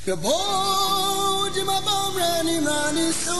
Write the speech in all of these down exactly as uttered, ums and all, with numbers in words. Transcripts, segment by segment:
The boat in my bum running running so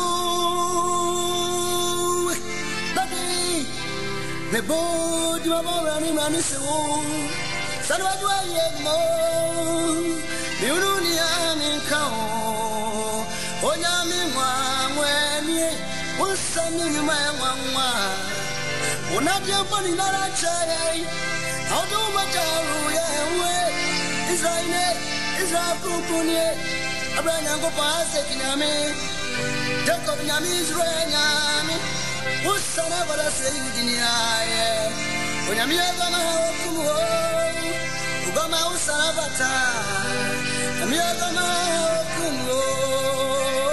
the boat in my bum running running so San what do I yet more? The Union in Cow Oh Yami one when ye was sending you my one one not your money not a child how do my car is I is a Pupunia, a brand of Pasa Kinami, Jacob Yamis Rayami, who's son of a say in the eye. When I'm Yagama Kumo, Ugama Sarabata, I'm Yagama Kumo.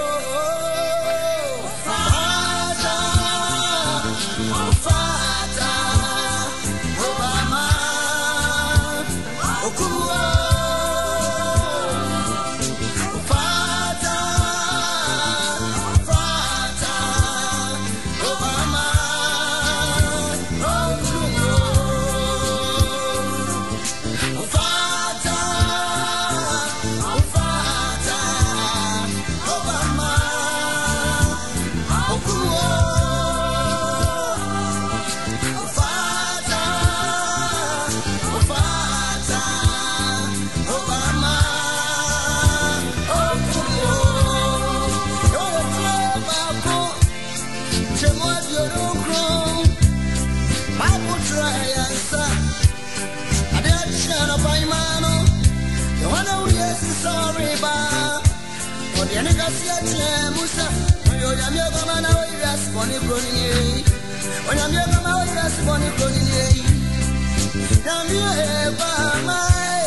Sorry, ba. Oh, the nigga see Musa. Oh, the amigo man, I will ask for the brony. Oh, the amigo man, I will ask for the brony. Now, you have my.